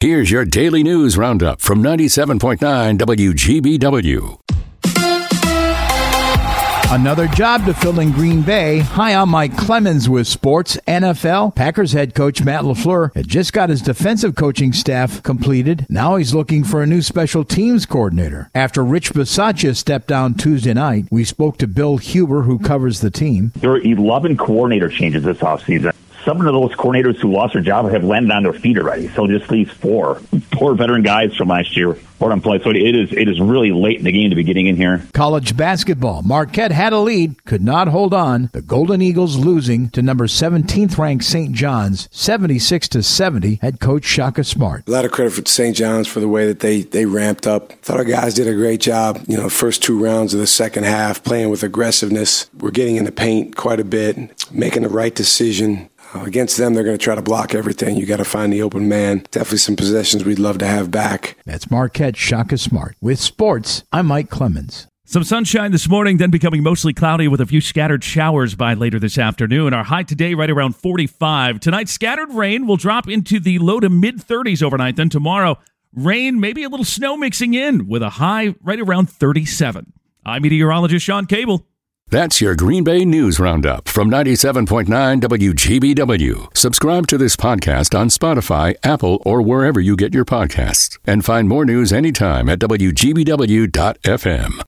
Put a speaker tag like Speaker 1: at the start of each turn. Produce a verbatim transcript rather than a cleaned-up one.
Speaker 1: Here's your daily news roundup from ninety-seven point nine W G B W.
Speaker 2: Another job to fill in Green Bay. Hi, I'm Mike Clemens with Sports N F L. Packers head coach Matt LaFleur had just got his defensive coaching staff completed. Now he's looking for a new special teams coordinator. After Rich Bisaccia stepped down Tuesday night, we spoke to Bill Huber, who covers the team.
Speaker 3: There are eleven coordinator changes this offseason. Some of those coordinators who lost their job have landed on their feet already. So just these four poor veteran guys from last year. So it is it is really late in the game to be getting in here.
Speaker 2: College basketball. Marquette had a lead, could not hold on. The Golden Eagles losing to number seventeenth ranked Saint John's, seventy-six to seventy. Head coach Shaka Smart.
Speaker 4: A lot of credit for Saint John's for the way that they, they ramped up. Thought our guys did a great job. You know, first two rounds of the second half, playing with aggressiveness. We're getting in the paint quite a bit, making the right decision. Against them, they're going to try to block everything. You got to find the open man. Definitely some possessions we'd love to have back.
Speaker 2: That's Marquette Shaka Smart. With sports, I'm Mike Clemens.
Speaker 5: Some sunshine this morning, then becoming mostly cloudy with a few scattered showers by later this afternoon. Our high today right around forty-five. Tonight, scattered rain will drop into the low to mid-thirties overnight. Then tomorrow, rain, maybe a little snow mixing in with a high right around thirty-seven. I'm meteorologist Sean Cable.
Speaker 1: That's your Green Bay News Roundup from ninety-seven point nine W G B W. Subscribe to this podcast on Spotify, Apple, or wherever you get your podcasts. And find more news anytime at W G B W dot F M.